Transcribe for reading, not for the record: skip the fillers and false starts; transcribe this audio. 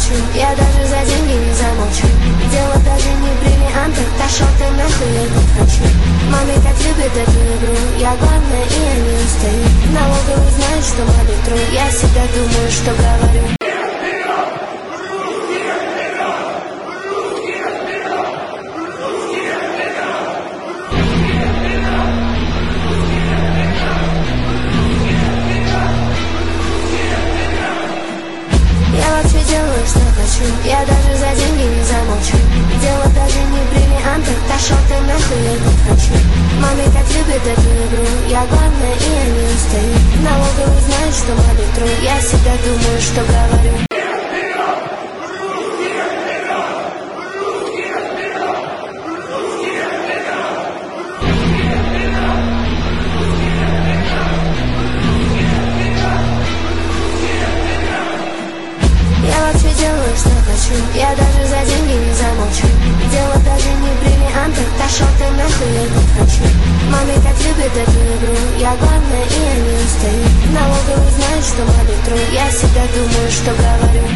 хочу. Я даже за деньги не замолчу. Дело даже не в бриллиантах, пошел ты нахуй, я не хочу. Маме так любит эту игру, я главная и я не устаю. Налоговый знает, что маме тру, я всегда думаю, что говорю. Я вообще делаю, что хочу. Я даже за деньги не замолчу. Дело даже не в бриллиантах, пошел ты нахуй, я не хочу. Маме так любит эту игру, я главная и я не устаю. Налоговый знает, что маме тру, я всегда думаю, что говорю. Я вообще делаю, что хочу. Я даже за деньги не замолчу. Дело даже не в бриллиантах, пошел ты нахуй, я не хочу. Маме так любит эту игру, я главная и я не устаю. Налоговый знает, что маме тру, я всегда думаю, что говорю.